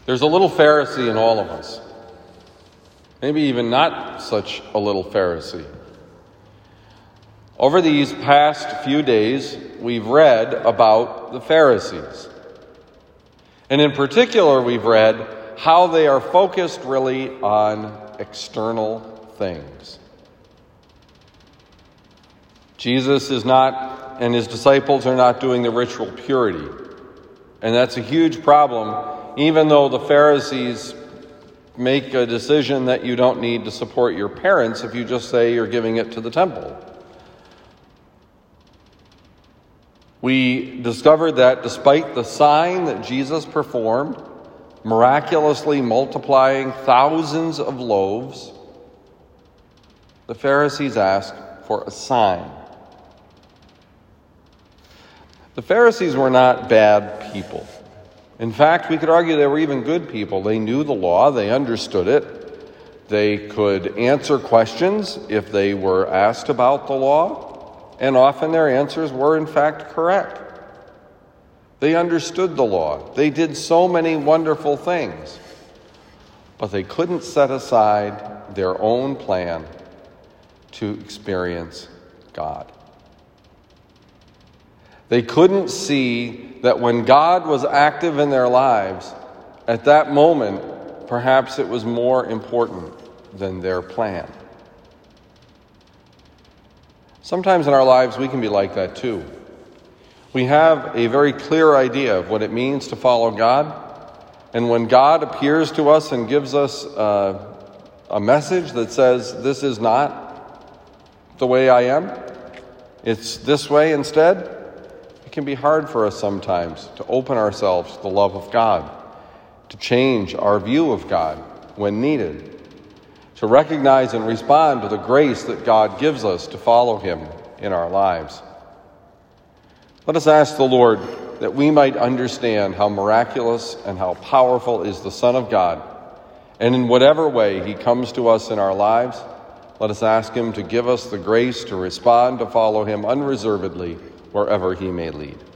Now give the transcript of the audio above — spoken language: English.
There's a little Pharisee in all of us. Maybe even not such a little Pharisee. Over these past few days, we've read about the Pharisees. And in particular, we've read how they are focused really on external things. Jesus is not, and his disciples are not doing the ritual purity. And that's a huge problem, even though the Pharisees make a decision that you don't need to support your parents if you just say you're giving it to the temple. We discovered that despite the sign that Jesus performed, miraculously multiplying thousands of loaves, the Pharisees asked for a sign. The Pharisees were not bad people. In fact, we could argue they were even good people. They knew the law, they understood it, they could answer questions if they were asked about the law, and often their answers were in fact correct. They understood the law. They did so many wonderful things, but they couldn't set aside their own plan to experience God. They couldn't see that when God was active in their lives, at that moment, perhaps it was more important than their plan. Sometimes in our lives, we can be like that too. We have a very clear idea of what it means to follow God, and when God appears to us and gives us a message that says, this is not the way I am, it's this way instead, it can be hard for us sometimes to open ourselves to the love of God, to change our view of God when needed, to recognize and respond to the grace that God gives us to follow him in our lives. Let us ask the Lord that we might understand how miraculous and how powerful is the Son of God, and in whatever way he comes to us in our lives, let us ask him to give us the grace to respond, to follow him unreservedly wherever he may lead.